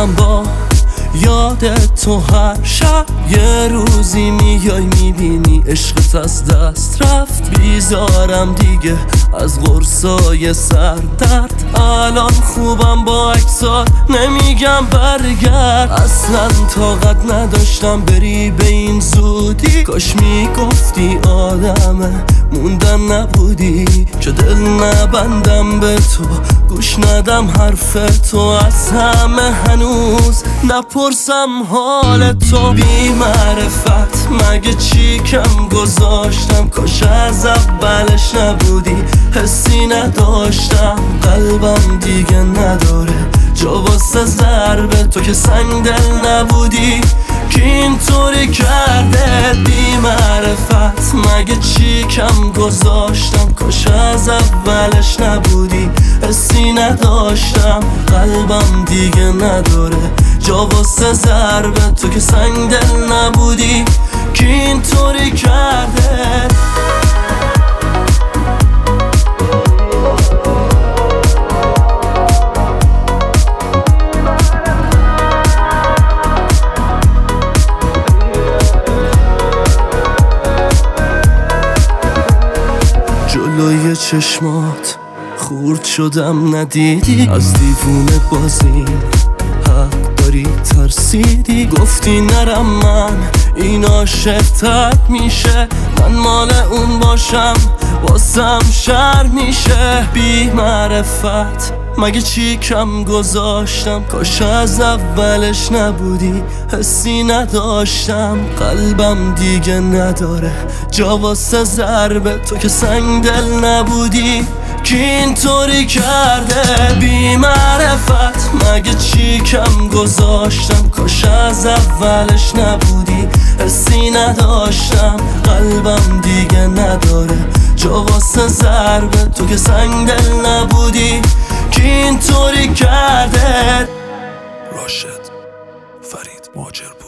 خوابم با یاد تو هر شب. یه روزی میای میبینی عشقت از دست رفت. بیزارم دیگه از قرصای سردرد. الان خوبم با اکسات نمیگم برگرد. اصلا طاقت نداشتم بری به این زودی. کاش میگفتی آدمه موندن نبودی. که دل نبندم به تو گوش ندم حرف تو. از همه هنوز نپرسم حال تو. بی معرفت مگه چی کم گذاشتم؟ کاش از اولش نبودی. حسی نداشتم قلبم دیگه نداره جا واسه ضربه تو. که سنگ دل نبودی که اینطوری کرده. بی معرفت مگه چی کم گذاشتم؟ کاش از اولش نبودی. حسی نداشتم قلبم دیگه نداره جا واسه ضربه تو. که سنگ دل نبودی که اینطوری کرده. جلوی چشمات خورد شدم ندیدی. از دیوونه بازی حق داری ترسیدی. گفتی نرم من این عاشق‌تر میشه. من مال اون باشم واسم شر میشه. بی معرفت مگه چی کم گذاشتم؟ کاش از اولش نبودی. حسی نداشتم قلبم دیگه نداره جا واسه ضربه تو. که سنگ دل نبودی که اینطوری کرده. بی معرفت مگه چی کم گذاشتم؟ کاش از اولش نبودی. حسی نداشتم قلبم دیگه نداره جا واسه ضربه تو. که سنگ دل نبودی که اینطوری کرده. راشد فرید ماجر